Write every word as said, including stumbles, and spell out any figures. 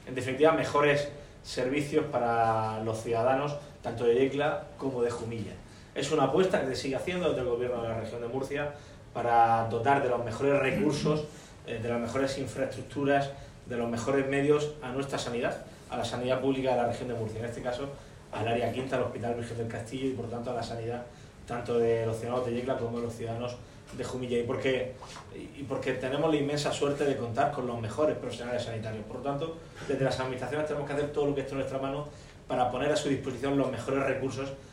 en definitiva, mejores servicios para los ciudadanos, tanto de Yecla como de Jumilla. Es una apuesta que se sigue haciendo desde el Gobierno de la región de Murcia para dotar de los mejores recursos, de las mejores infraestructuras, de los mejores medios a nuestra sanidad, a la sanidad pública de la región de Murcia, en este caso al área quinta, al Hospital Virgen del Castillo, y por tanto a la sanidad tanto de los ciudadanos de Yecla como de los ciudadanos de Jumilla, y porque, y porque tenemos la inmensa suerte de contar con los mejores profesionales sanitarios. Por lo tanto, desde las administraciones tenemos que hacer todo lo que esté en nuestra mano para poner a su disposición los mejores recursos